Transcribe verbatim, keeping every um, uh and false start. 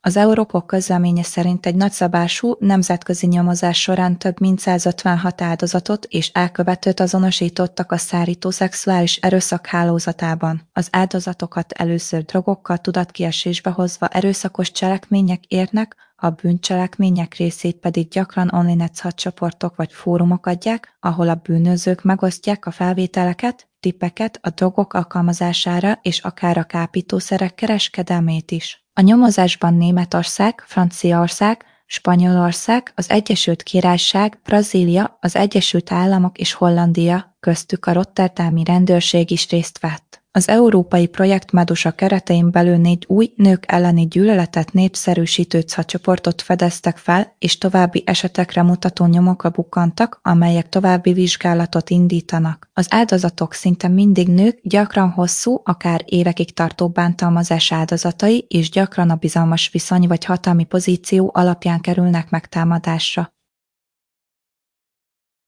Az Europol közleménye szerint egy nagyszabású nemzetközi nyomozás során több mint százötvenhat áldozatot és elkövetőt azonosítottak a szárító szexuális erőszak hálózatában. Az áldozatokat először drogokkal tudatkiesésbe hozva erőszakos cselekmények érnek, a bűncselekmények részét pedig gyakran online hadcsoportok vagy fórumok adják, ahol a bűnözők megosztják a felvételeket, tippeket a drogok alkalmazására és akár a kábítószerek kereskedelmét is. A nyomozásban Németország, Franciaország, Spanyolország, az Egyesült Királyság, Brazília, az Egyesült Államok és Hollandia, köztük a rotterdami rendőrség is részt vett. Az európai projekt Medusa keretein belül négy új nők elleni gyűlöletet népszerűsítő csoportot fedeztek fel, és további esetekre mutató nyomokra bukkantak, amelyek további vizsgálatot indítanak. Az áldozatok szinte mindig nők, gyakran hosszú, akár évekig tartó bántalmazás áldozatai, és gyakran a bizalmas viszony vagy hatalmi pozíció alapján kerülnek megtámadásra.